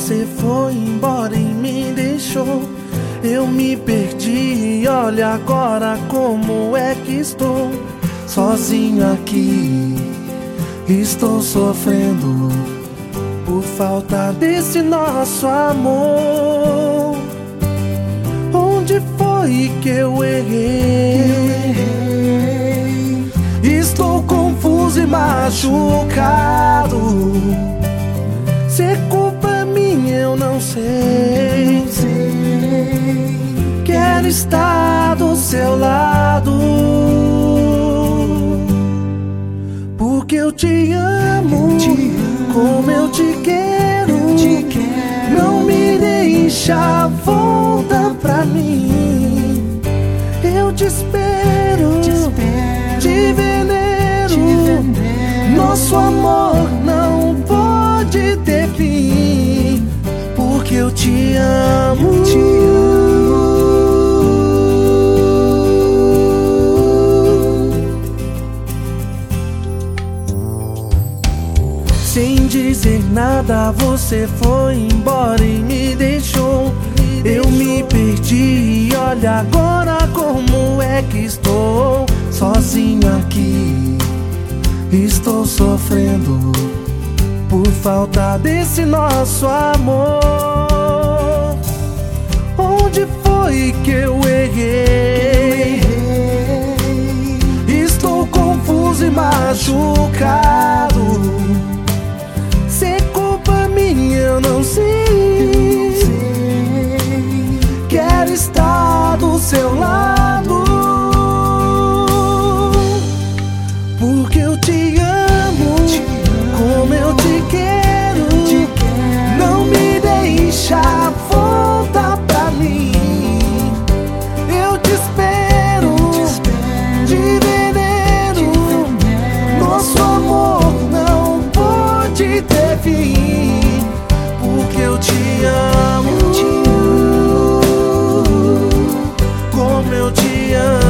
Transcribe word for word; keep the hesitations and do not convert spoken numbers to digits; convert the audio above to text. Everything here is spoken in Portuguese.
você foi embora e me deixou. Eu me perdi, olha agora como é que estou. Sozinho aqui, estou sofrendo por falta desse nosso amor. Onde foi que eu errei? Estou confuso e machucado. Se é culpa minha eu não sei. Quero estar do seu lado, porque eu te amo, como eu te quero. Não me deixa, volta pra mim. Eu te espero, te venero. Nosso amor não pode ter fim, porque eu te amo. Sem dizer nada você foi embora e me deixou. Eu me perdi, olha agora como é que estou. Sozinho aqui, estou sofrendo por falta desse nosso amor. Onde foi que eu errei? Estou confuso e machucado. Se é culpa minha eu não sei. Quero estar do seu lado, porque eu te amo, como eu te quero. Não me deixa, volta pra mim. Eu te espero, te venero. Nosso amor não pode ter fim, porque eu te amo, como eu te amo.